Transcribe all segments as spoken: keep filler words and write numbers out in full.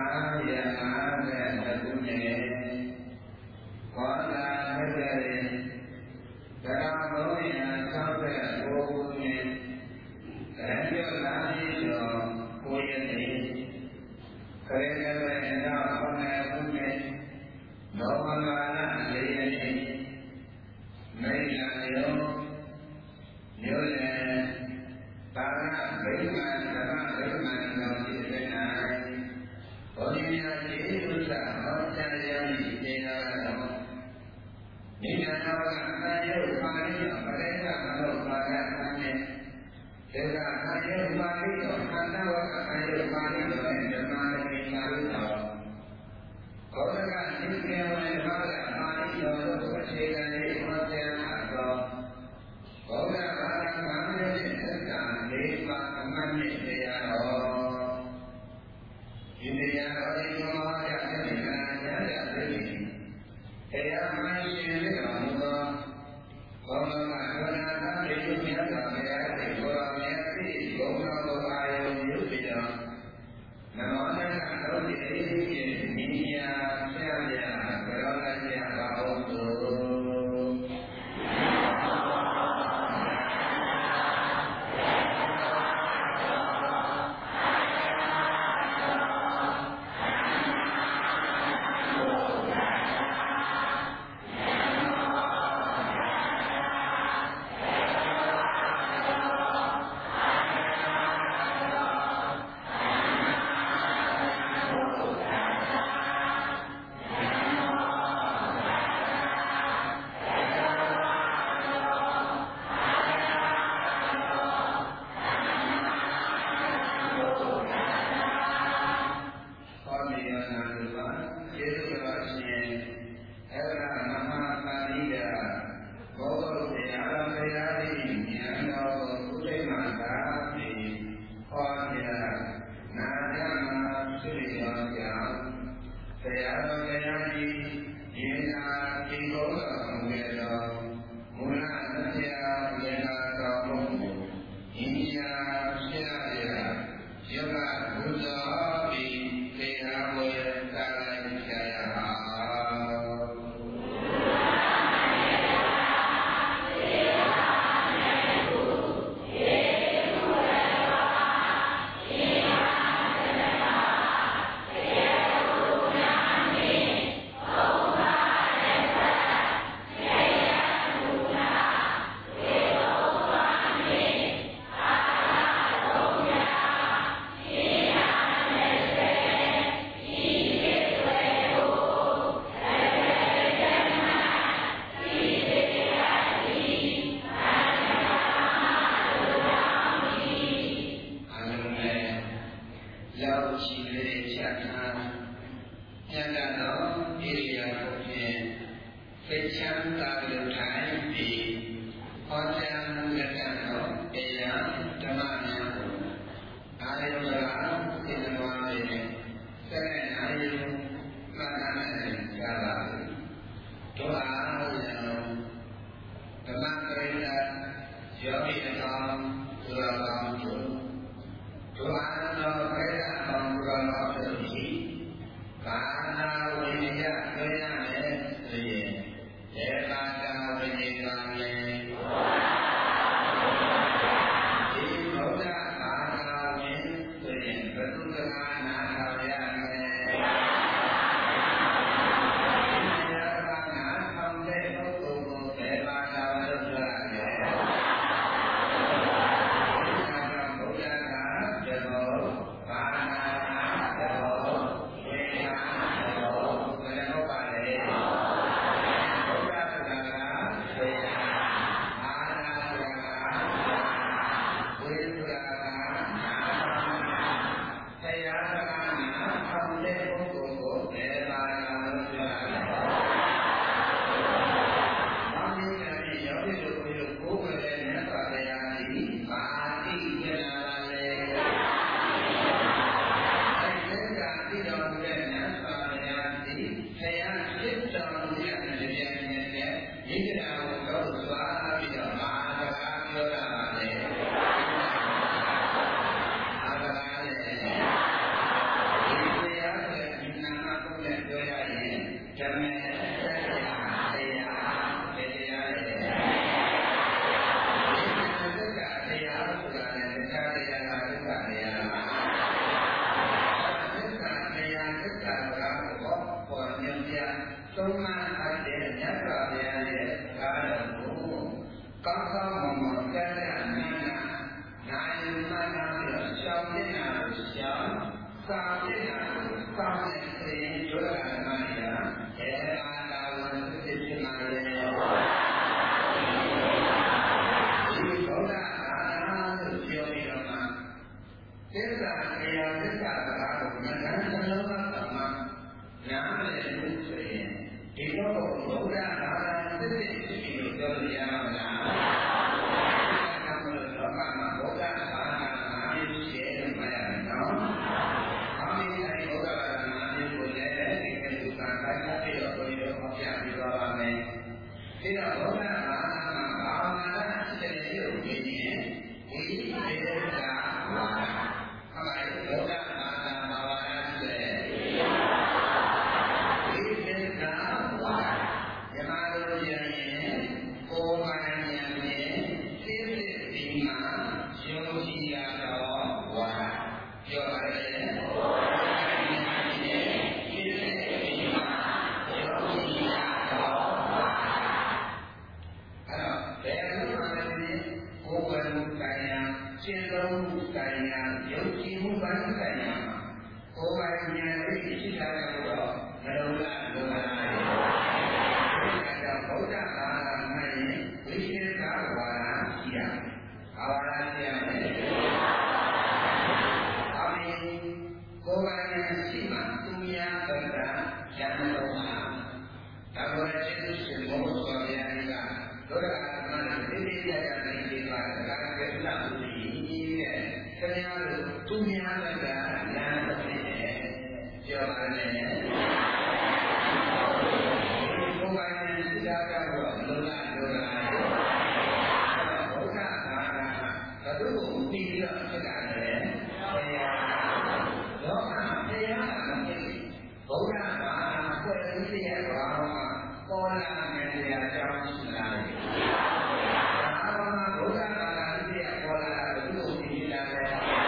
Hãy subscribe ပိုင်းဉာဏ်လေးရှိတာကတော့မလုံးလားလုံးလားဒါကြောင့်ဗုဒ္ဓဘာသာမှရင်ဝိသေသဝါဒရှိရဘာဝါဒရှိရမယ်အမေကိုယ်ပိုင်ဉာဏ်ရှိမှသူများဗုဒ္ဓဉာဏ်တော်မှာဒါကိုကျေးဇူးရှင်ဘုရားဆောဗျာဒီကဒုက္ခအမှန်တိတိကျကျသိနေပါဒါကလည်းလာလို့ဒီတဲ့တရားလို့သူများဗုဒ္ဓဉာဏ်တော်ဖြစ်တယ်ပြောပါတယ်ကိုယ်ပိုင်ဉာဏ်ရှိတာကတော့လုံးလားလုံးလားဘုရားဘာသာဘယ်သူ့ကိုသိပြီးတော့ဖြစ်တာလဲတရားလောကတရားကမဖြစ်ဘုရားဘာသာဖွဲ့စည်းတဲ့ဘာဝမှာပေါ်လာတဲ့တရားအကြောင်းရှိလာတယ်။ဘာဝမှာဘုရားဘာသာတရားပေါ်လာတာဘယ်သူ့ကိုသိနေတာလဲ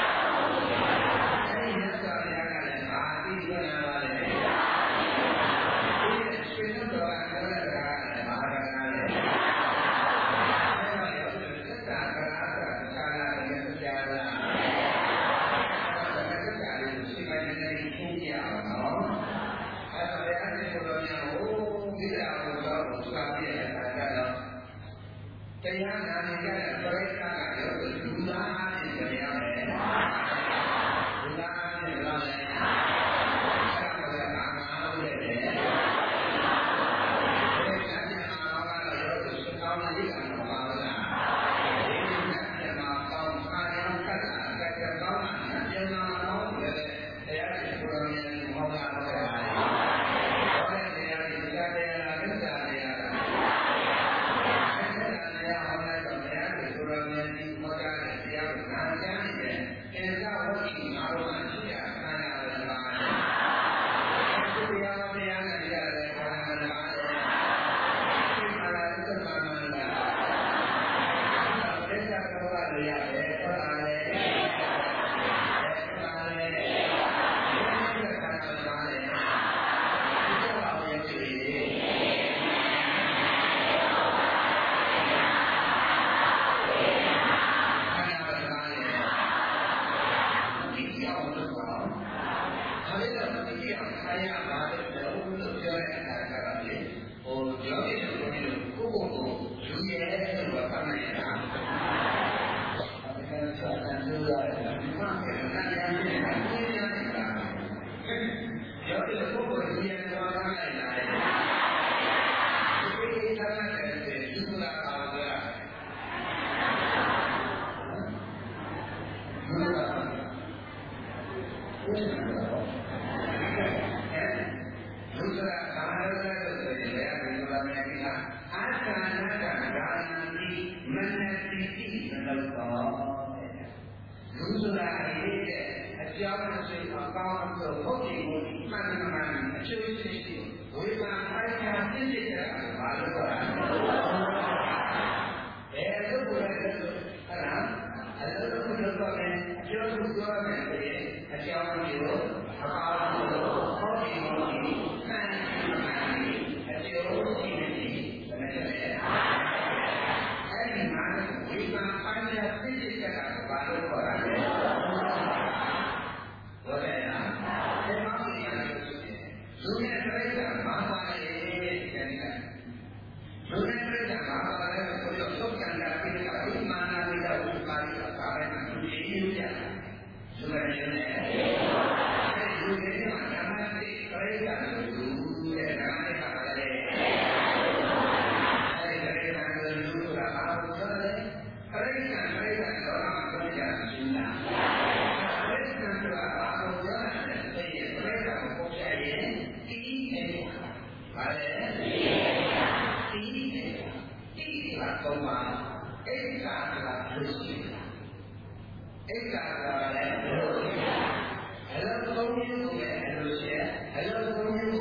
အဲဒီမြတ်စွာဘုရားကလည်းဘာသိရနာပါလဲဒီရှင်တော်ကပြောတဲ့စကားကလည်းဘာသာကလည်းအဲဒါရောက်တဲ့သစ္စာကရာသစ္စာလာတဲ့သစ္စာလာသစ္စာလေးရှိမှလည်းသိကြအောင်နော်အဲဒါလည်းအဲ့ဒီလိုမျိုးဟိုဒီတရားကိုတော့သူကပြည့်တဲ့အခါကျတော့တရားနာနေကြတဲ့ပရိသတ်ကရောလူသားအားဖြင့်တရားမယ်လူသားအားဖြင့်လားလေဆက်ပါတဲ့အာမဟာလို့တဲ့ဒီကနေ့အာမဟာကတော့ရောစကောင်းတဲ့ကံပါပါလားဒီကနေ့မှာကောင်းခါရံကတ်တာကတ်ကောင်းတာကျန်တာကောင်းတဲ့တရားရှင်ဘုရားမြတ်မောင်လာတော့တယ် Hello,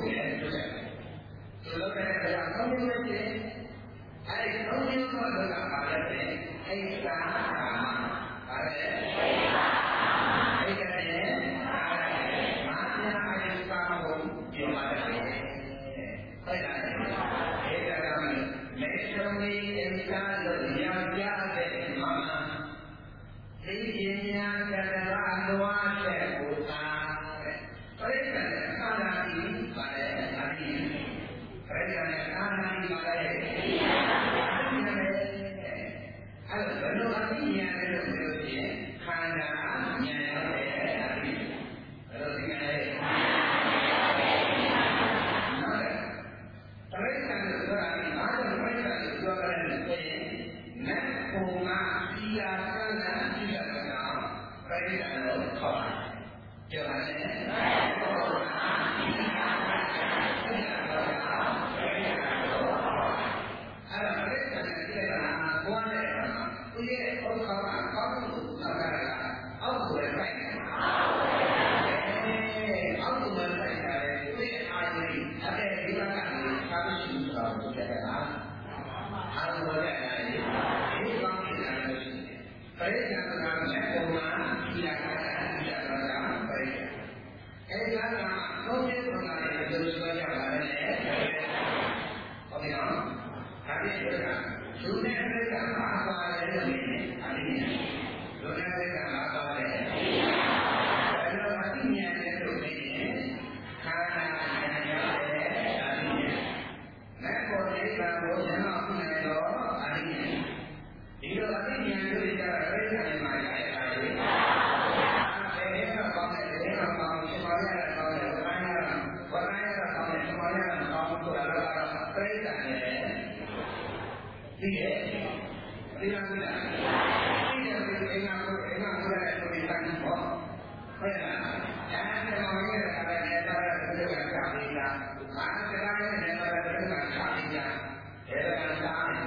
သုံးမျိုးပုံစံနဲ့လူဆွဲကြပါတယ်လေဟုတ်ပြီနော်ဒါပြည့်ရတာလူနဲ့ပြည့်တာမှာပါတယ်လို့နေတယ်အနည်းလူနဲ့ပြည့်တာမှာပါတယ်အဲ့တော့အတိညာနဲ့လို့နေရင်ခန္ဓာဉာဏ်ရတယ်အနည်းမဲ့ပေါ်နေတာကိုဉာဏ်အောင်နေတော့အနည်းဒီလိုအတိညာလို့ကြတာပြည့်တယ်မှာရရတာလေအဲ့ဒါကောင်းတယ်လေကောင်းတယ်ရှင်ပါရတာကောင်းတယ်ဝိုင်းရတာဝိုင်းရတာကောင်းတယ်ရှင်ပါရတာကောင်းတယ်ဆိုတာကတော့ပြည့်တယ်ဒီရဲ့ဒီလားဒီလားဒီရဲ့ဒီငါကိုငါကိုလည်းဆိုပြီးတိုင်းပေါ့ဟုတ်လားအဲ့ဒါတော့ရတာလည်းလည်းတော့ဒီလိုကကြာပြီလားအားစကားနဲ့လည်းတော့ဒီလိုကကြာပြီလားအဲ့ဒါကစားတယ်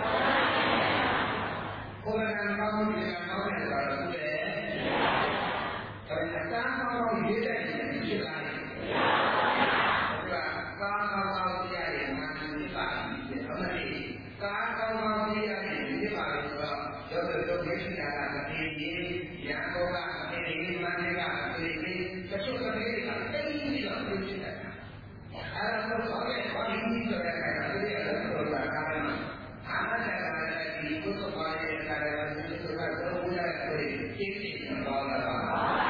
ကိုယ်ကကောင်းတယ်ကောင်းတယ်ဆိုတော့သူလည်းအဲ့ဒါစားကောင်းရေးတဲ့ဖြစ်လာတယ်ဒါကကောင်းကောင်းကြရတယ်မှန်တယ်ပါဟုတ်တယ်ကာကောင်းကောင်းသိရတယ်ဒီပါလို့ဆိုတော့ရုပ်တို့ဒုက္ခိတာကတည်ပြီးရံကောကတည်ပြီးမန္တကတည်ပြီးတချို့ကလေးတွေကတိတ်ပြီးတော့ပြည့်စုံတယ်အဲ့ဒါဆိုတော့ဘာလို့ဒီလိုလဲအဲ့ဒါတွေလည်းတော့လာတာကအာမတကလည်းဒီကုသပါရဲ့ကာရဝတိဆိုတာတော့ဘုရားရဲ့ပြည့်စုံတော့လာတာ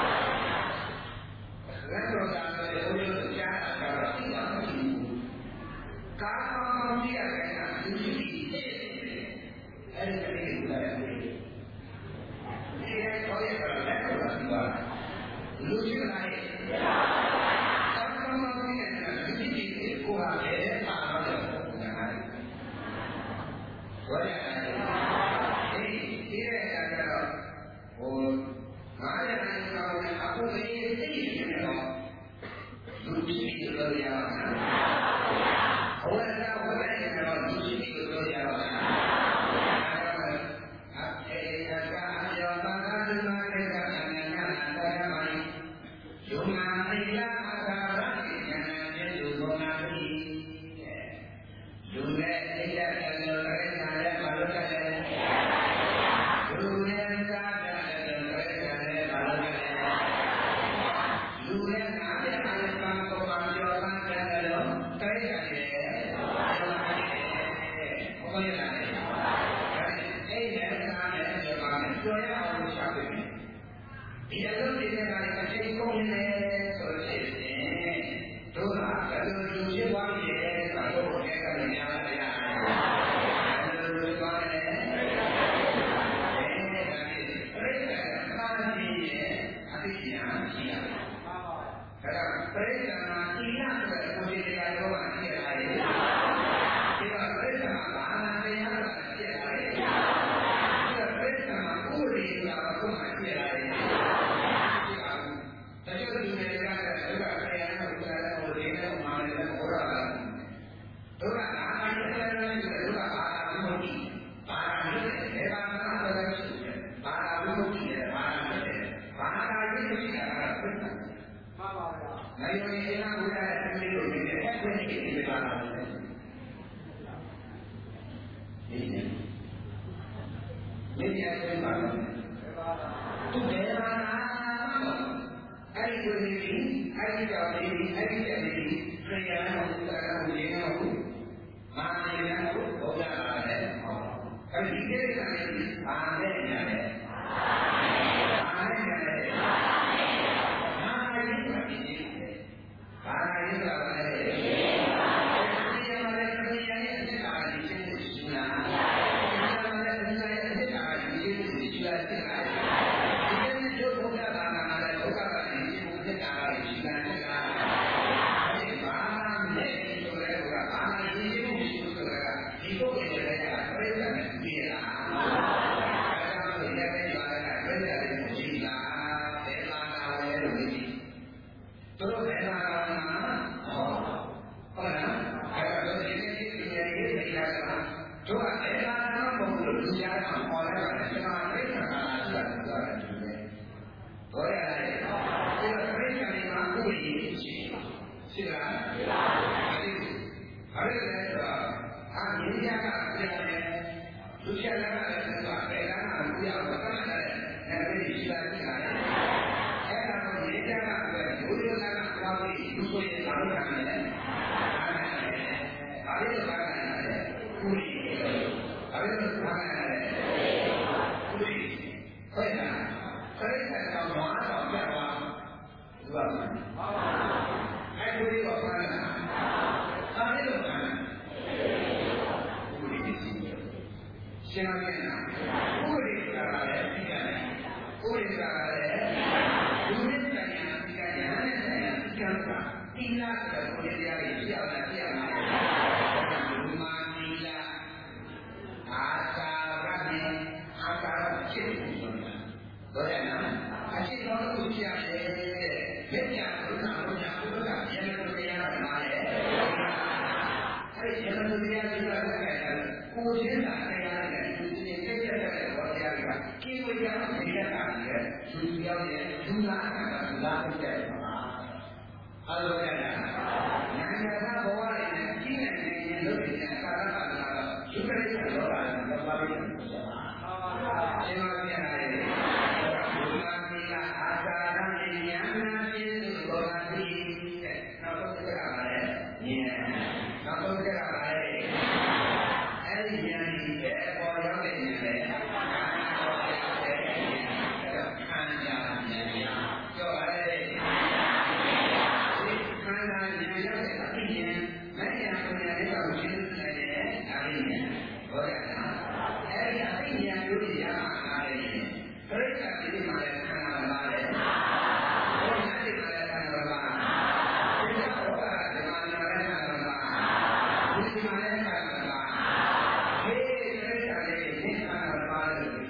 လက်တော်တာလည်းဘုရားကြားတာကတော့သိတာမရှိဘူးကာကောင်းကောင်းသိရတယ်ကသူရှိအဲ့ဒီကလေးကိုလည်းဒီရဲ့ခေါ်ရတာလည်းတော့ဒီပါလူကြီးလာရဲ့သာသနာ့ဘုရားကဒီဒီကိုဟာလည်းပါတော့တယ်ဝရဒီဒီရဲ့အကတော့ဟိုငါးရတဲ့ကောင်ကအခုလေးသိနေတယ်တော့လူကြီးလို့ရအောင်ဟိုလည်းဟိုလည်းကတော့လူကြီးလို့ရအောင်ဒီအလုပ်တွေကလည်းအချိန်ကုန်နေဆိုလို့ရှိရင်တို့ကဘယ်လိုလူဖြစ်သွားပြီလဲဆိုတော့ဘုရားကလည်းညာလာရဘယ်လိုလူသွားလဲအဲဒီကပြိဿကသာတိရဲ့အသိဉာဏ်ရှိရတယ်။ဒါကပြိဿမှာသီလဆိုတဲ့ကိုယ်ကြီးတရားတော်ကသိရတယ်။ဒီကပြိဿမှာဘာသာတရားကသိရတယ်။ဒီကပြိဿမှာဥရိယာကကိုယ်မှသိရတယ်။တချို့လူတွေကလည်းသူကဆရာနဲ့ဘုရားနဲ့ဟိုဒီနဲ့မာနဲ့ဟောတာလားသူကအာမယတဲ့လည်းသူကဘာသာဘုမတိဘာသာလို့လေဘာသာလို့လည်းရှိတယ်ဘာသာဘုမတိလေဘာသာလို့ဘာသာရေးရှိတာကဘုရားမှန်ပါဗျာနိုင်ရင်အင်းဘုရားရဲ့အမိလို့ဒီနဲ့အဲ့ဒီကိစ္စကလာတယ်ဒီနေ့ဒီနေ့အဲ့ဒါပါသူဘယ်မှာအဲ့ဒီကိုဒီအဲ့ဒီကြောင့်ဒီအဲ့ဒီတဲ့ဒီခရိယာနဲ့ဘုရားကဒီနဲ့ဟုတ်မာနေနဲ့ဟုတ်ဘုရားလာတယ်ဟောအဲ့ဒီကိစ္စလေးဘာနဲ့ညာလဲဘာနဲ့ညာလဲမာနေနဲ့ဒီဘာနဲ့ညာလဲခရိယာနဲ့ခရိယာနဲ့အစ်တာဒီချင်းရှိလားခရိယာနဲ့ခရိယာနဲ့အစ်တာဒီချင်းရှိလားသိလားဒီနေ့ကျုပ်ဘုရားသာနာနဲ့ဘုရားကဒီသစ္စာကိုရှိတာကအဲဒီဘာနဲ့ဆိုရဲကဘာနဲ့ဒီလိုရှိဆိုတာကဒီပုဂ္ဂိုလ်ရဲ့ပြိဿနဲ့ပြည့်လားအဲဒါကိုလည်းပြပါကပြိဿနဲ့ရှိလားဘယ်မှာလာလဲလို့ဒီတို့ဘယ်မှာလာမှာဟောဟုတ်လားအဲဒါတို့ဒီနေ့ဒီနေ့ဒီနေ့ပြတာကတို့ကအဲ့ဒါတော့ဘုရားလူကြားမှာဟောလိုက်တာကျွန်တော်ပြိဿကလာဆိုတာပြောတယ်ဘောရရတယ်ဒီလိုပြိဿတွေမှာဥပ္ပယရှိရှိလားရှိပါဘူးအဲ့ဒီအဲ့ဒါအာမြင်ရတာပြန်တယ်လူချက်လည်းလည်းဆိုတာဘယ်ကမှမပြောင်းဘူးကမှလည်းအဲ့ဒီရှိတာရှိတာအဲ့ဒါကိုမြင်ရတာပဲဘုရားကကောင်းပြီးလူဆိုရလို့ခံရတယ်ဘာလို့ခံရတယ်ကုလိဘာလို့ခံရတယ်ကုလိဟုတ်လားခရိတ်ကတော့ဘာတော့ပြတ်သွားဘူးဘာလဲအဲ့ကုလိကိုခံရတာဘာလို့ခံရကုလိရှိတယ်ရှင်းရမယ်ကုလိကလည်းသိရတယ်ကုလိကလည်းလူရင်းဆိုင်ရာသိရတယ်ဟန်နဲ့ဆိုင်ရာသိရတာသီလဆိုတဲ့ကိုယ်တရားတွေပြရတာပြရမှာလူမာသီလအာသာရနဲ့အာသာရဖြစ်ဖို့ဆိုတာတော့ရနော်အရှိတော်ကိုပြရတယ်လက်ပြဘုရားဘုရားဘုရားပြန်လို့တရားတာမှာလေအဲ့ဒီရမသူတရားတွေကတော့ကိုယ်ချင်းသာတရားတွေသူချင်းပြည့်ပြည့်တဲ့ဘောတရားတွေကကိဝေယမေတ္တာနဲ့သူပြောတဲ့ဒုလာကလာပြတဲ့မှာအဲ့လိုကြတာဉာဏ်ရတာဘဝနဲ့ကြီးနေနေလို့ဒီကာရကလာတော့ဒီပြိဿလောကနဲ့ဘာပါလိမ့်မယ်ဆိုတာရှင်းပါပြန်ရတယ်ဘုရားသီလအာသာရနဲ့ဉာဏ်နာပြည့်စုံဘောဂတိတဲ့နောက်တော့ကြရပါလေဉာဏ်နောက်တော့ကြရပါလေအဲ့ဒီဉာဏ်ကြီးတဲ့ပေါ်ရောက်တဲ့ဉာဏ်နဲ့ခန္ဓာဉာဏ်ပြောပါလေခန္ဓာဉာဏ်ရောက်တဲ့အသိဉာဏ်မဉာဏ်ပညာလေးကိုရှင်းနေတယ်အသိဉာဏ်ဘောရတာအဲ့ဒီအသိဉာဏ်မျိုးကြီးရမှာအားလေပြိဿတိမှာလည်းခန္ဓာမှာလည်းဘုရားတိမှာလည်းခန္ဓာမှာဒီကဘောကဒီမှာလည်းခန္ဓာမှာဒီမှာလည်းခန္ဓာမှာဟေးပြိဿလေးသင်္ခါရပါလို့ဒီ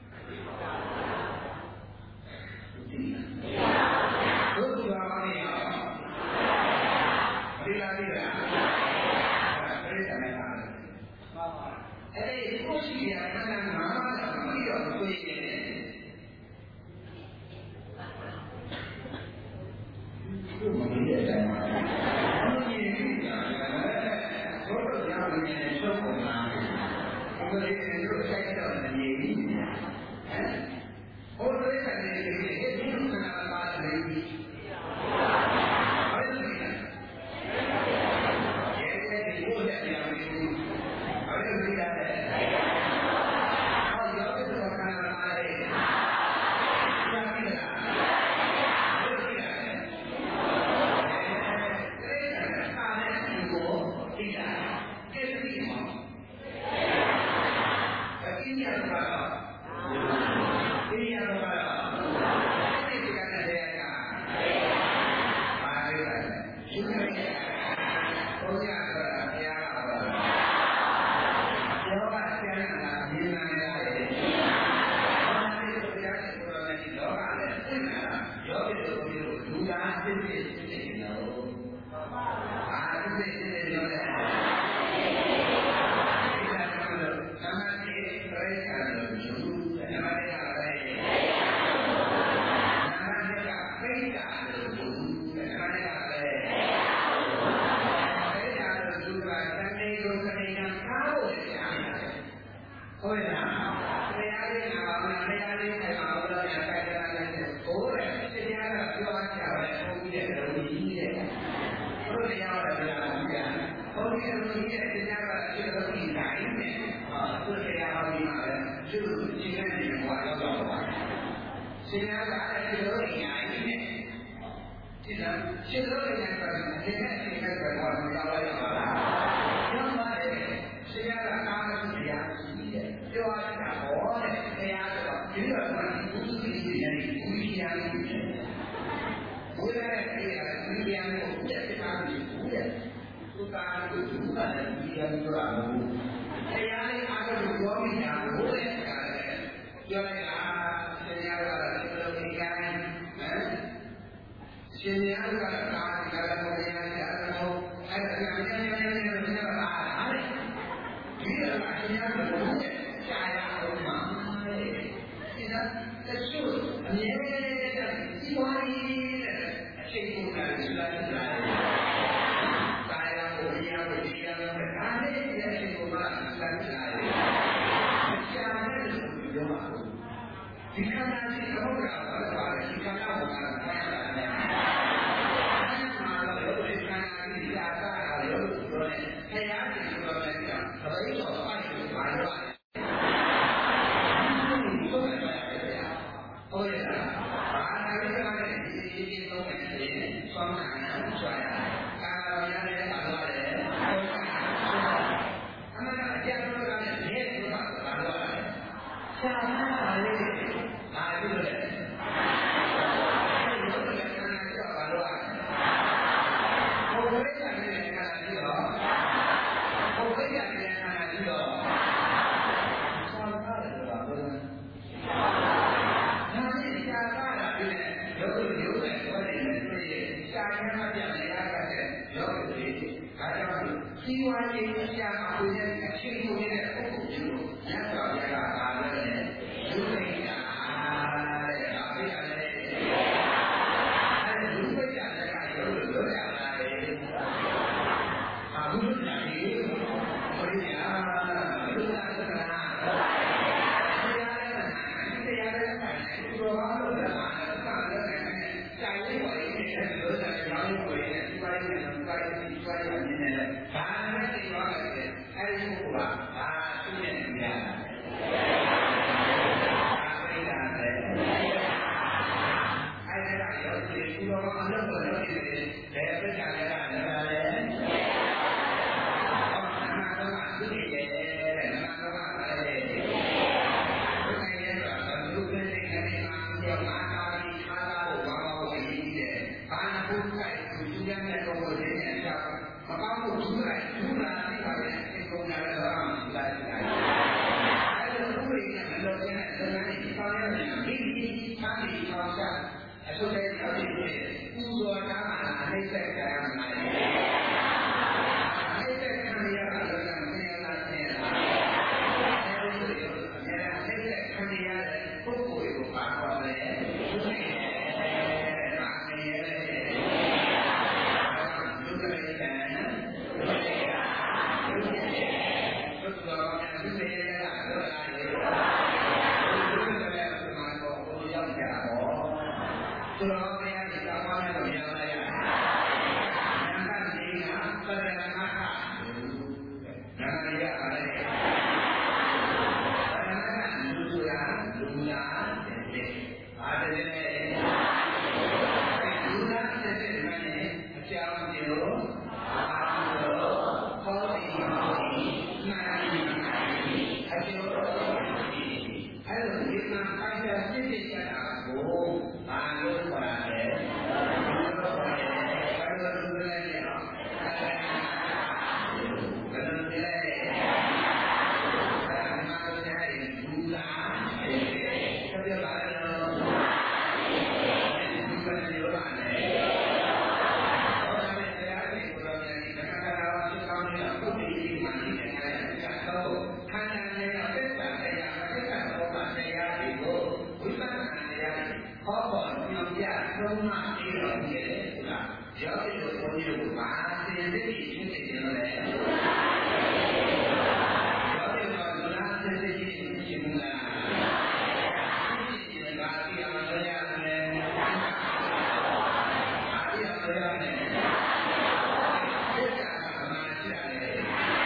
ဘုရားမင်းရောဒီလာဒီလာပြိဿနဲ့ပါအဲ့ဒီကိုရှိရခန္ဓာမှာမပြီးတော့ဆိုရင်ဒီမင်းရဲ့တိုင်းမှာဘုရားကြီးကဘုရားကြောင့်လည်းရှုံးကုန်လာဘုရားရဲ့လူဆိုင်တော်နေပြီဟမ်ဘုရားရဲ့နေပြီဒီလိုခန္ဓာပါတယ်ပြီအဲ့ဒီရဲ့ရဲ့ဘုရားရဲ့နေပြီအဲ့ဒီကလည်းဟောရောက်တဲ့ခန္ဓာပါတယ်ကြာပြီလားဒီခန္ဓာကိုဘာလို့ပါလဲဒီခန္ဓာကိုဘာလို့ပါလဲစီဝါရေးအရာအပွင့်ရဲ့အချင်းကိုရဲ့ပုဂ္ဂိုလ်မျိုးကိုညတ်တော်ရကပါလို့လူသိတာတဲ့ဒါပြရတယ်အဲလူသိတာလည်းကရုပ်လို့ပြောရတာလေအခုလို့ညာကြီးဘုရားလူသာသနာတရားလည်းတရားလည်းဒီလိုပါလို့လာတာလည်းတိုင်လေးပေါ်ရေးတဲ့လို့ဆိုရင်ရောင်းပေါ်ရေးတဲ့ဒီပိုင်းနဲ့ဒီပိုင်းဒီပိုင်းနဲ့နေတယ်ဘာနဲ့ဒီရောင်းတယ်အဲဒီကိုကဘာသူ့ရဲ့ဉာဏ်အဲဒီဒါနဲ့အဲဒီကရောဒီကူတော်အလုပ်ကိုလုပ်နေတယ်ဘယ်ပြစ်ကြလဲကလည်းလည်းဟုတ်တယ်နာတော့သူ့ရဲ့တဲ့နာတော့ကလည်းဒီကိစ္စကလူတွေကနေမှပြောမှာတာဒီထားတာကိုဘာလို့ဝင်နေတယ်ဘာနာဖို့ခိုက်သူကျန်တဲ့တော့ကိုနေနေကြမကောင်းလို့သူ့လိုက်သူ့လာနေပါလေဒီကုန်းလာတော့လာတယ်အဲဒီလိုဥပဒေနဲ့မလို့တဲ့သံဃာတွေပေါင်းရတဲ့ဒီဒီချမ်းသာထောင်ချအဆုတဲ့တော်ကြီးတွေပူဇော်တာမှအနိစ္စကံမှာအနိစ္စကံရတာလည်းမမြင်လားဆင်းရဲလားအဲဒီလိုအများအနိစ္စကံရတဲ့ပုဂ္ဂိုလ်ကိုပါတော့လေသူစိတ်နဲ့မာနေရဲ့လူကလေးကလူကလေးကလူကလေးကသူတော်ကသူစိတ်ရဲ့လားလို့လားလေသူကလည်းဒီမှာတော့ဘုရားရောက်ကြတော့သူတော်ဘုရားဒီကောင်းမှလည်းမရပါရနာမတိကပရဏမခနာမရပါလေပရဏမလူဆိုတာလူလားတဲ့အားတည်းနဲ့လူလားတဲ့ဒီမှာနေအကြောင်းကျလို့အားလို့ဟောဒီဟောဒီနာဒီအကျိုးအဲ့လိုဒီမှာပိုင်တဲ့စိတ်စိတ်ကြတာကိုဘာလို့ခေါ်ရလဲဘာလို့ခေါ်ရလဲဘာလို့လူလဲနော်ဘာလို့လဲဘာမှမရရင်လူလားဆက်ပြပါတော့ဒီကနေ့ရောပါနဲ့ဟောတယ်တရားတွေကိုတော့ပြန်ဒီကံကံတော်ဖြစ်ကောင်းနေတာပုဒ်ဒီမှန်နေတယ်ကတော့ခန္ဓာနဲ့အသက်တာတရားအသက်တာဘောပါတရားတွေကိုဝိပဿနာတရားတွေဟောပေါ်ညွှန်ပြသုံးမှပြီးတော့နေတယ်ဆိုတာရောဒီလိုဘုန်းကြီးတို့ဘာသင်သိပြီးဖြစ်နေတယ်လဲရောဒီလိုလူလားသိသိချင်းရှင်မလားဒီဘာတိအောင်ရရတယ်အာတိအောင်ရရတယ်ဘုရားကမှရှိရတယ်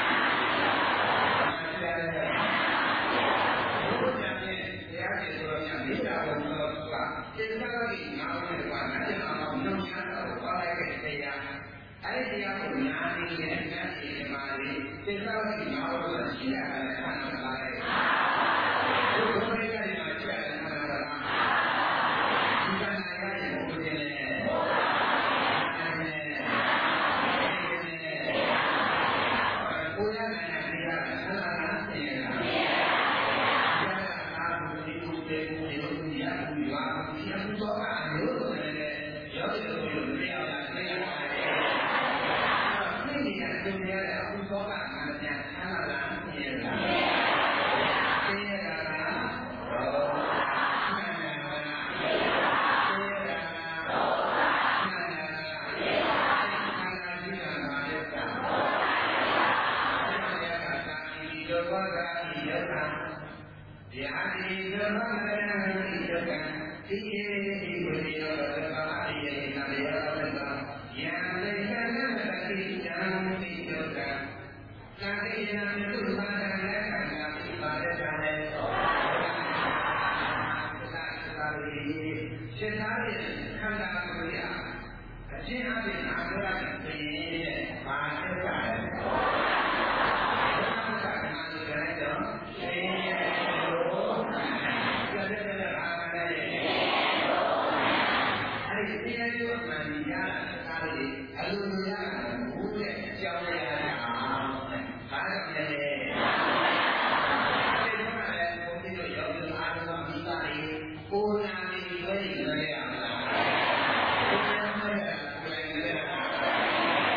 ရှိရတယ်ဘုရားရဲ့တရားတွေဆိုတော့မြေတာဘုံတော်ကစေတနာကြီးငါ့ဘက်ကနာကျင်အောင်နှုတ်ရတာကိုပါလိုက်တဲ့တရားအဲဒီတရားကိုနားနေနဲ့နားနေမှာလေစေတနာကြီးငါ့ဘက်ကရှိရတယ်ခန္ဓာပါလိုက်ဘုရားရဲ့တရားမှာရှိရတယ်ခန္ဓာပါလားဒီကနေ့ရရင်ဘုရားနဲ့ဘုရားနဲ့တရားဆန္ဒနာဆင်းရဲတာဒီလိုဒီလိုဒီလိုဒီလိုဒီလိုအမျိုးစုံနဲ့ရောက်တဲ့လိုမျိုးမရတာသိရပါတယ်။သိနေရတယ်သိနေရတယ်အခုသောကမှန်ပြန်ဆန္ဒလာသိရတာ။သိရတာကဟောမှန်တယ်ဟုတ်လား။သိရတာကဟောမှန်တယ်ခန္ဓာကြီးတာပါလေ။သိရတာကဒီလိုဘောဓာဒီယထာယာတိဓမ္မရဏိယကံသိယေတိဝိယောသဗ္ဗအရိယေနတေယသဗ္ဗယံတေယနသတိတံသိယောကံသာတိယံသုမာရဏခန္ဓာပိပါဒတံလေသောသာသာရိစေသာရိခန္ဓာကိုရအချင်းအချင်းအာရဏသိရဲ့ဘာသက်တာလဲဘာသာကနာကြတဲ့တော့သိရဲ့အဲဒီတရားကျိုးမှန်ရတာဒါလေးအလိုလိုရတာဘူးတဲ့အကြောင်းရရအောင်တဲ့။ဘာကြောင့်လဲ။အဲဒီမှာလည်းဘုန်းကြီးတို့ရောက်တဲ့အာရုံမိသားစုကိုယ်နာနေရွေးရွေးရအောင်လား။ဘုရားမရဘူးလည်းလည်း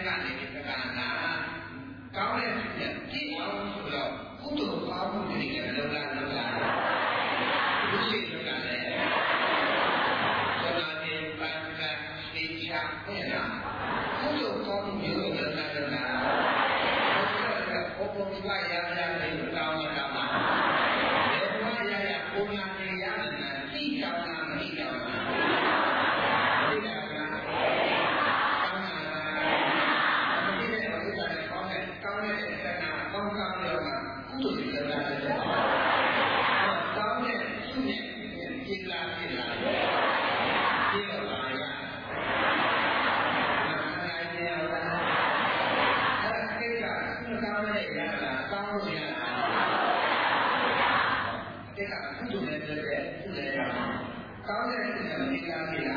ကနေဒီကံနာကောင်းတဲ့ဖြစ်တဲ့ကြည့်အောင်ဆိုတော့ကုသိုလ်ကောင်းမှုတွေလည်းလုံလာလုံလာဒီရှိကလည်းသမာဓိပန်းကသိချာတဲ့နာကုသိုလ်ကောင်းမှုမျိုးတွေလုံလာလုံလာဘုရားကဘုရားရရရပြီးတောင်းတာမှာဘုရားရရဘုရားနေရနေတာကြည့်တောင်းတာမကြည့်တောင်းတာဒီကကကောင်းတာဒီကဘုရားကကောင်းတဲ့ကောင်းတဲ့စကားကောင်းကောင်းပြောတာကုသိုလ်တွေလုပ်တာလေတောင်းတဲ့သူ့နဲ့ကြည်လာကြည်လာကြည်တော့ပါရမနိုင်နေအောင်အဲ့ဒါကိစ္စသူ့ကောင်းတဲ့ရတာကောင်းလို့ရတာအဲ့ဒါကုသိုလ်နဲ့လုပ်တဲ့သူ့လည်းကောင်းတဲ့သူကမကြည်လာကြည်လာ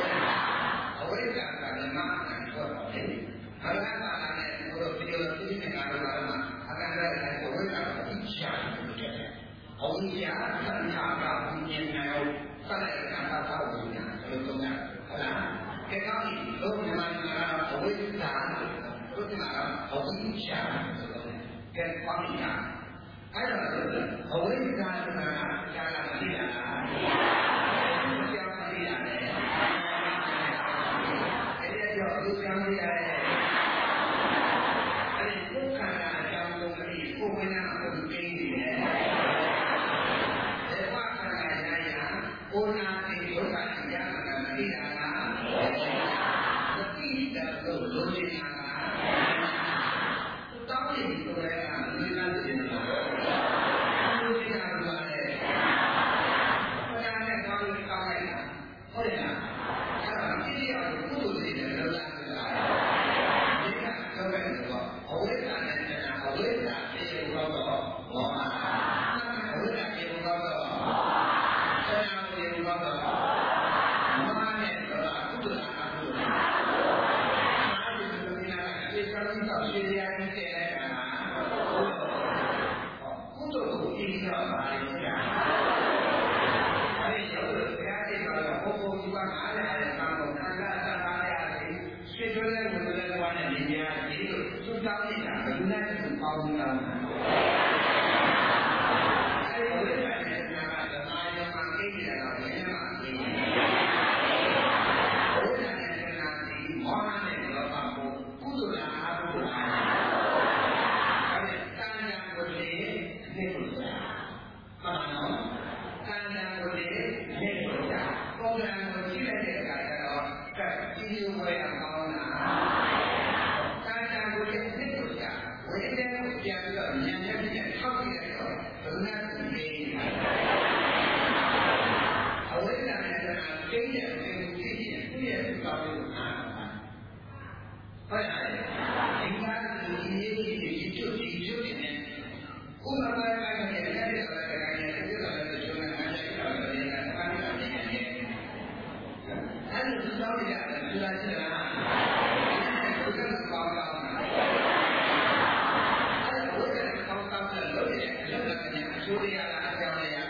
Hãy subscribe cho kênh Ghiền Mì Gõ để không bỏ lỡ တို့ကဘဝရှာဆိုတော့ကဲပေါင်းတာအဲ့ဒါဆိုဘဝသာသနာရှာလာမသိလားရှာမသိရတယ်အဲ့ဒါကြောင့်လူရှာမသိရတယ်အဲ့ဒီကိုယ်ခန္ဓာအကြောင်းဆုံးပြီးကိုယ်ဝိညာဉ်ကိုသိနေတယ်ဘဝခန္ဓာရရအိုနာတိဒုက္ခရရမှာမသိတာလားမသိတဲ့လို့လုံးနေတာတောင်းရင်ဆိုရဲကလူနာသိနေတာလူနာကလည်းဘုရားနဲ့ကောင်းကောင်းလိုက်တာဟုတ်တယ်လားအဲ့ဒါကြည့်ရအောင်ကုသိုလ်တွေလည်းလောလာနေတာဒီကတော့ပဲတော့အဝိဇ္ဇာနဲ့တရားအဝိဇ္ဇာဖြစ်ရင်တော့မောဟအဝိဇ္ဇာဖြစ်ရင်တော့ဆရာဖြစ်ရင်တော့မောဟနဲ့တော့ကုသိုလ်အကုသိုလ်အားဒီလိုမျိုးလားဒီကံတော့ရှင်းရရင်တဲ့ကုသိုလ်ကိုအင်းရောပါလိမ့်မယ်။အဲဒီရောဘုရားတိတ်ကတော့ဘုံဘုံဒီကအားလည်းအားလည်းကောင်းတော့ခံစားသတ်သားရတယ်။ရှင်းကျွမ်းတဲ့ဝင်တဲ့ဘဝနဲ့နေကြရတယ်လို့သူတောင်းနေတာဘယ်သူနဲ့သူပေါင်းနေတာလဲ။အဲဒီဝိပဿနာကဓမ္မယမကိစ္စတော့ဘယ်မှာသိလဲ။ဝိပဿနာကဒီမောဟနဲ့လောဘကိုကုသိုလ်လားအကုသိုလ်လား။အဲဒီတာညာကိုလေနေလို့ဆိုတာမှန်ပါနော်။တာညာကိုလေနေလို့ဆိုတာပုံစံကိုကြည့်လိုက်တဲ့အခါကျတော့ကဲဒီလိုဝယ်အောင်ကောင်းတာ။တာညာကိုလေနေလို့ဆိုတာဝိတ္တကိုပြန်ပြီးတော့ဉာဏ်နဲ့ပြည့်ထောက်ပြရတော့ဘယ်နဲ့သိနေလဲ။အဝိဇ္ဇာနဲ့တရားသိတဲ့ကိုသိရင်သူ့ရဲ့သူ့ကောင်းလို့အားဟုတ်လားဒီမှာဒီရေးဒီဒီကျုပ်ဒီကျုပ်နေတယ်ဥပမာပိုင်းနဲ့လည်းလည်းလည်းလည်းလည်းလည်းဒီလိုလည်းကျုံးနေတယ်အဲ့ဒါလည်းလည်းလည်းပါနေတယ်အဲ့ဒီသောက်ရတယ်သူလာချင်တာဘုရားကောင်းကောင်းအဲ့ဒါဘုရားကောင်းကောင်းလည်းလုပ်ရတယ်လုပ်တယ်ကနေအကျိုးရတာအကြောင်းရတာ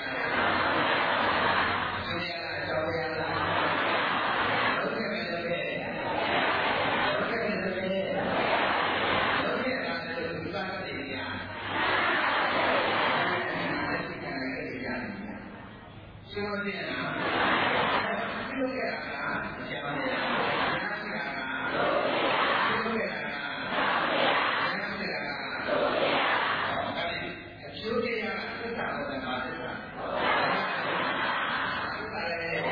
အကျိုးရတာအကြောင်းရတာလုပ်ခဲ့တယ်လုပ်ခဲ့တယ်လုပ်ခဲ့တယ်လုပ်ခဲ့တယ်လုပ်ခဲ့တာလည်းသူကတည်းကဆိုတော့ဒီနာဒီလိုကြတာကဆရာမတွေနားရှိတာကဒီလိုကြတာကနားရှိတာကတော့အဲဒီအကျိုးတရားကသစ္စာကိုလည်းပါတယ်သစ္စာလည်း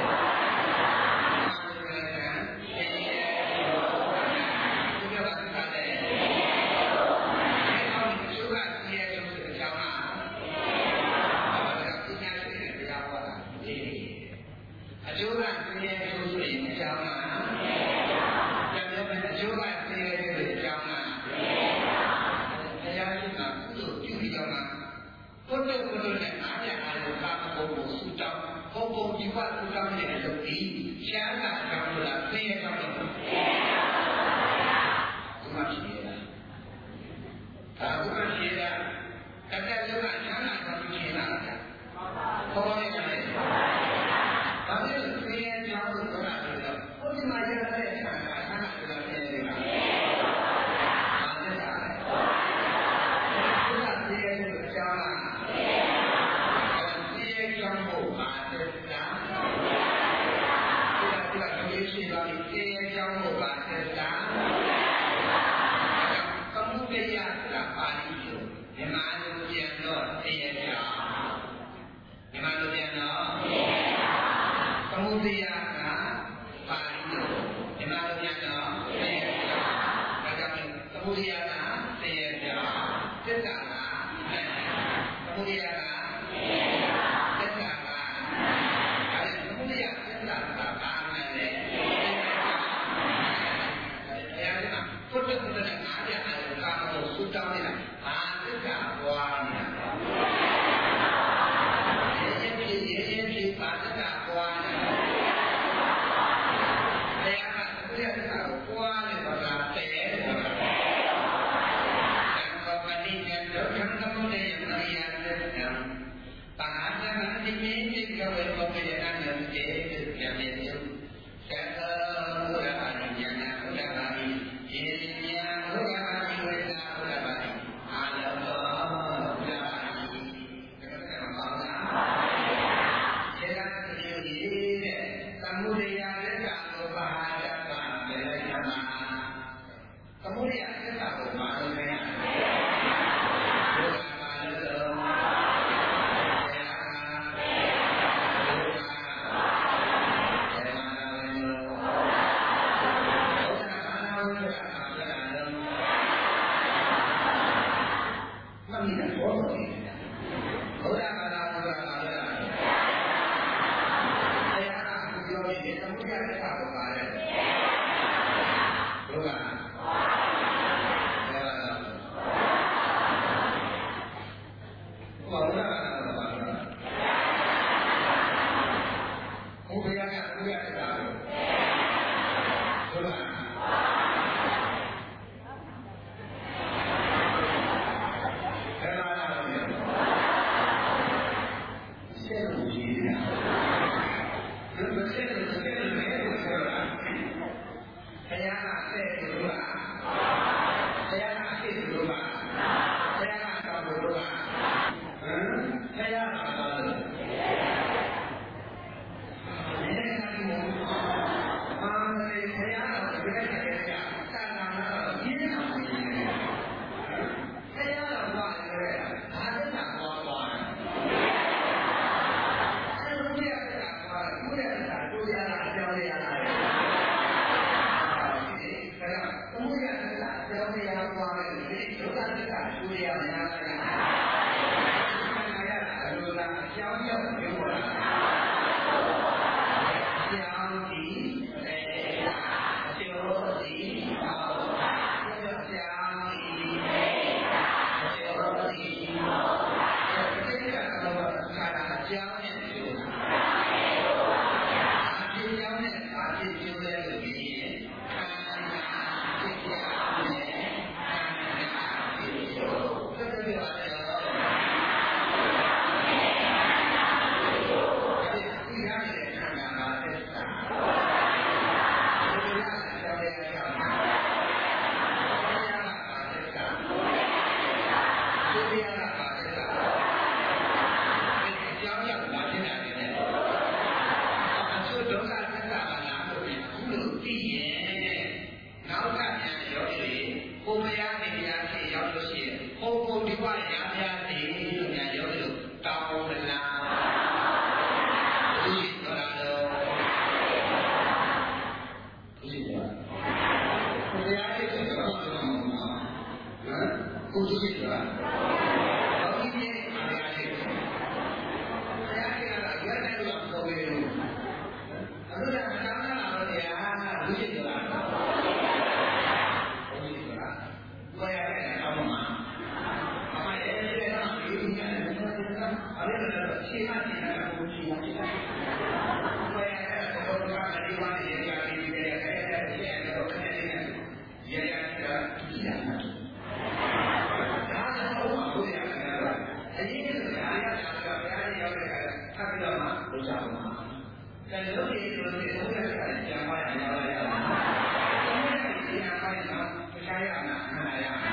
အကျိုးကသိရလို့ဆိုရင်အကြောင်းလား။ပြန်ပြောမယ်အကျိုးကသိရလို့အကြောင်းလား။တရားရှိတာကုသိုလ်ပြုပြီးတော့မှဘုဒ္ဓဘုဒ္ဓနဲ့အားရအားလို့ကာမဂုဏ်ကိုဆူတောင်းဘုံဘုံဒီဘဆူတောင်းနေတယ်လို့ဒီရှားတာကြောင့်လားသိရကြောင့်လား။ဒီမှာရှိရတာ။ဒါကရှိရတာတကယ်လို့ရှားတာကြောင့်ရှိတာ။ဘောရရတယ်။ဘာလို့သိရကြောင်းလို့ပြောတာလဲတော့ဘုရားမှာရတဲ့ဆန္ဒဆန္ဒဆိုတာလည်းဒီမှာဘာလဲတာလဲဘုရားသိရတဲ့အကြောင်းလားသိရကြောင်းကိုပါတဲ့တာဘုရားကလည်းရှိပါလိမ့်သိရကြောင်းကိုပါတဲ့တာသမုဒယဆိုတာပါဠိလိုဒီမှာလိုပြန်တော့သိရကြောင်းဒီမှာလိုပြန်တော့သမုဒယကပါဠိလိုဒီမှာလိုပြန်တော့သိရကြောင်းဒါကြောင့်သမုဒယကသိရကြောင်းသစ္စာကသမုဒယကသစ္စာကအဲဒီသမုဒယသစ္စာကဘာမှလည်းတရားကဘုဒ္ဓဘုရားနဲ့အားရအားလို့ကာမကိုဆူတောင်းနေတာဘာသစ္စာပွားနေတာရေရေရားရဲ့ဆိုတော့ကျွန်တော်မဟုတ်ဘူးနော်ကိုရှိတာဘာလို့ဒီအားရလဲဘုရားကလည်းရွက်တယ်လို့ပြောပြီးတော့အခုကမနာနာတော့တရားလူရှိတာဘုရားကဘုရားကအမှန်မှာအမှန်ရဲ့တဲ့နော်ဒီလိုညာတယ်အဲ့ဒါလည်းရှင်းမှရှင်းတာကိုရှင်းရတာဘုရားကတော့ဘုရားကလည်းဒီမှာရေရာပြီးတယ်အဲ့ဒါရှင်းတော့ခက်နေတယ်ရေရာကကြည့်ရတာဒါကတော့ဘုရားကအရင်ကတရားရတာကဘုရားရောက်တဲ့အခါထပ်ပြီးတော့မှလုပ်ကြအောင်ကဲလို့ဒီလိုမျိုးဘုရားကလည်းကြံပါရအောင်ရအောင်ဘုရားကကြံပါရအောင်တရားရမှာခဏရအောင်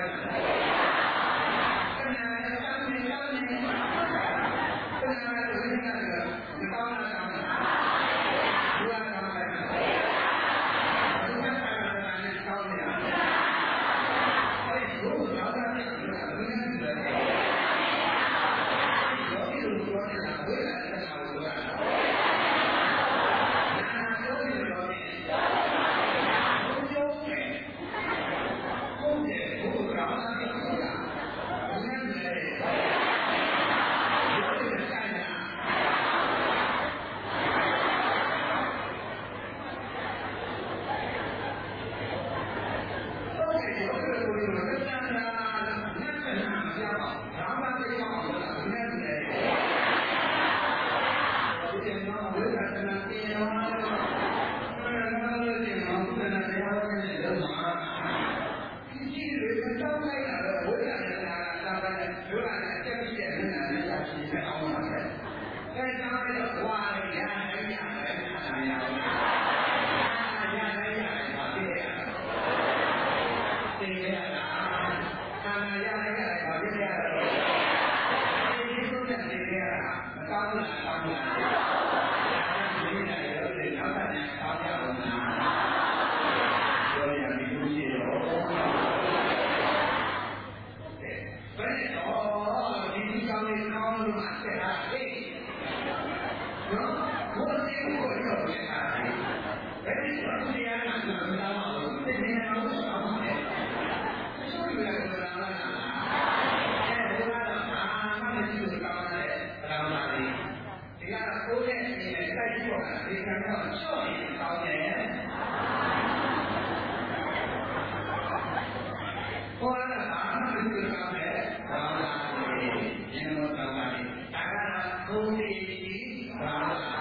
Thank you. ကောင်းလားကောင်းလားဒီနေ့လည်းဒီနောက်ဆက်နေကောင်းကြအောင်လားပြောရရင်ဒီလိုရှိတော့ဘယ်တော့ဒီဒီကောင်းလေးကောင်းလို့မှဆက်တာလေနော်ဘုရားရှင်ကိုရောပြန်တာဘယ်လိုလဲဒီရနာကတော့မတော်ဘူးဒီနေ့တော့ဆောင်းတယ်ဆိုရရတာလားအဲဘုရားတော့အာမမရှိဘူးကောင်းတယ်ဘယ်မှာလဲဒီကတော့ကိုယ်နဲ့နေနဲ့တိုက်ကြည့်တော့ဒီကတော့ချော့နေကောင်းတယ်ဘုရားကအာမမရှိဘူးကောင်းတယ်ဘာသာရေးဉာဏ်တော်ကောင်းတယ်ဒါကတော့ကိုယ်နေဘာသာ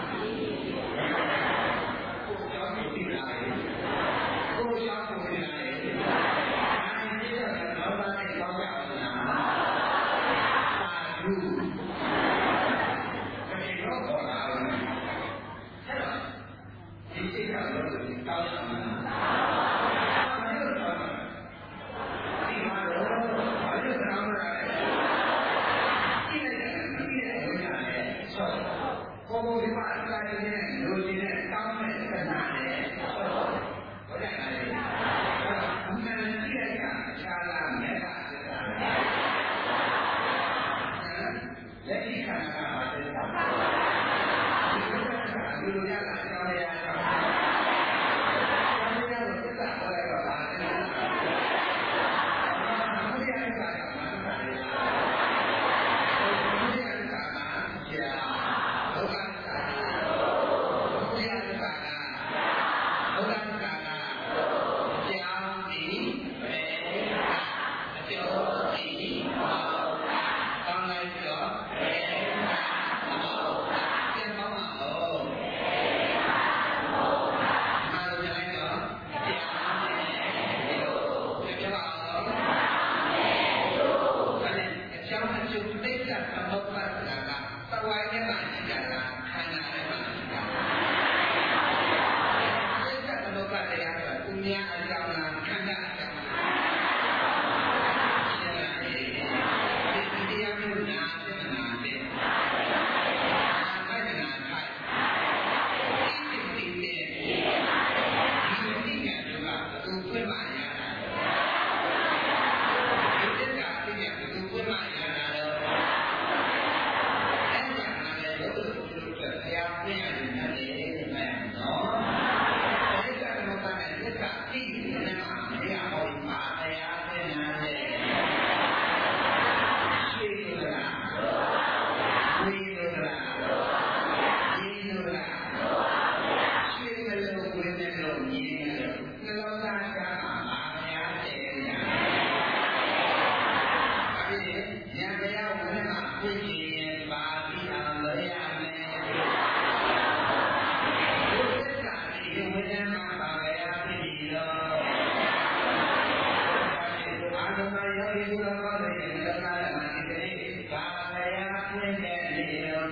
ကိုယ်ရောက်ကိုယ်နေတယ်။အဲဒီကိစ္စကတော့ဘာလဲကောင်းကြအောင်လား။သာဓုဒီတော့ပေါ်လာတယ်။အဲ့တော့ဒီကိစ္စကတော့ကောင်းအောင်လား။ဘာလို့တော့ဒီမှာတော့ဘာလို့တောင်းရလဲ။ဒီနေ့ကဒီနေ့ဝင်လာတယ်ဆိုတော့ကိုယ်ကဒီမှာအတိုင်းနဲ့လူကြီးနဲ့တောင်းတဲ့ခဏနဲ့ဆိုတော့ဟုတ်တယ်လား။အမှန်တရားကခြားလာမဲ့တာစစ်တာ။လက်ရှိခန္ဓာကပါစစ်တာ။ဒီကိစ္စကလူရတာကြောင်းရတာ။ဘာလို့လဲစစ်တာပေါ်လာတော့ပါစစ်တာ။ဘုရားကသာကမှတ်တာလေ။ဘုရားကသာကကြာဘုရားကသာဘုရားကသာဘုရားကသာကြောင်းဒီပဲအကျော်ဒီပါကောင်းလိုက်တော့ပဲဟုတ်ပြန်ပေါင်းအောင်အားလုံးလိုက်တော့ကြောင်းဒီလိုပြန်ပါအောင်အဲ့အကြောင်းအကျိုးသိတာတော့ပတ်တာကသဝိုင်းနဲ့ပါရှိတာကခန္ဓာနဲ့ပါရှိတာသိတာတော့ပတ်တရားကသူများအကြောင်းလားခန္ဓာအကြောင်းလားရှင်းလားဒီတရားမျိုးနာပြမနာတဲ့အာခိုင်နာခိုင်ဒီတိတိဒီတိညာတို့ကသူပြမရတာဒီတက်ကပြည့်ကသူပြမရတာတော့အဲ့ဒါကလည်းဘုရားသူတို့ကဘုရားပြည့်ရတယ်နဲ့မယ်နော်အဲ့ဒါကတော့တည်းကတက်ကပြည့်နေမှာမရဘူးပါတရားပြည့်နေတယ်ရှိလို့လားဝိလို့လားဒီလို့လားရှိမလို့ကိုယ်နဲ့လို့မြင်တယ်နှလုံးသားကပါများတယ်ညာအဲဒီညာတရားကိုလည်းမပြည့်စုံရင်ပါပြီးအောင်လို့ရမယ်ဘုရားကဒီဝိညာဉ်မှာပါရပြီတော့အာဂမယောဂီတို့ကလည်းဒီလိုကာလမှာဒီနေ့ပါရပြည့်တဲ့နေရော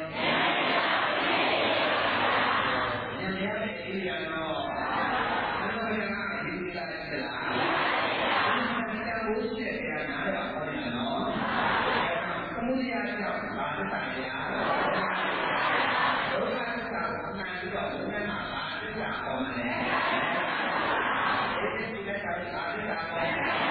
ဉာဏ်ရတဲ့ဒီရတော့ဘယ်လိုလဲဒီလိုလဲဆရာဒီမှာဘုရားရဲ့နားတော့ဟောနေနော်သမုဒိယကြောင့်ပါသတာရဒုက္ခသစ္စာကိုနာပြီးတော့ဘုရားမှာပါသစ္စာဟောနေတယ်ဒီဒီတဲ့ကာလပါသစ္စာဟောနေတယ်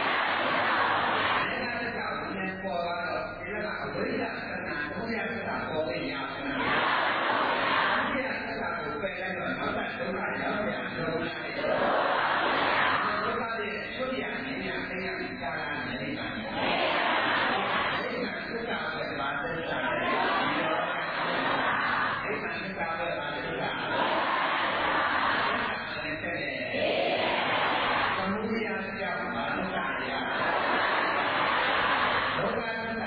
ပေါ်လာတော့ဒီကအဝိဇ္ဇာသနာဘုရားသစ္စာပေါ်နေရအောင်။ဘုရားသစ္စာကိုပယ်လိုက်တော့နောက်တဲ့ဒုက္ခရောက်ပြန်လို့ရတယ်။ဒုက္ခရဲ့ချုပ်ရနေရသိရတာကနေနေပါမယ်။ဒီကသစ္စာပဲပါသစ္စာပဲ။ဒီတော့ဒီကသစ္စာပဲပါသစ္စာ။သစ္စာနဲ့တဲ့သမုဒိယကြောင့်ပါသစ္စာရ။ဒုက္ခသစ္စာ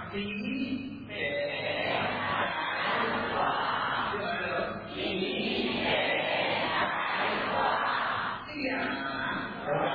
ဒီပြောလို့ဒီသိရမှာဒုက္ခ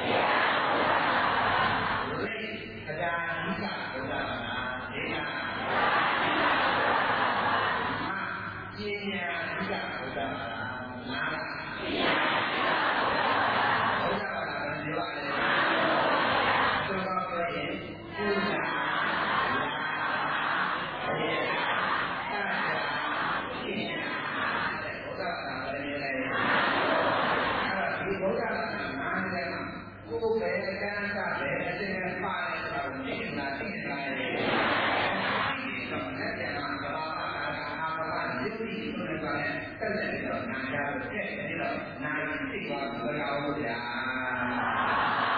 ဒဘုရားကနားတယ်မှာကိုယ်ပဲအကန့်အသတ်ပဲအရှင်နဲ့ပါတယ်ဆိုတာကိုသိနေတာသိနေတာလေသိတော့လက်ကျန်မှာကဘာမှအာမဘာယုတ်တိဆိုတဲ့ကလည်းတက်လက်ပြီးတော့နာကြလို့တဲ့ပြီးတော့နာသိသွားဘယ်လိုလဲဗျာ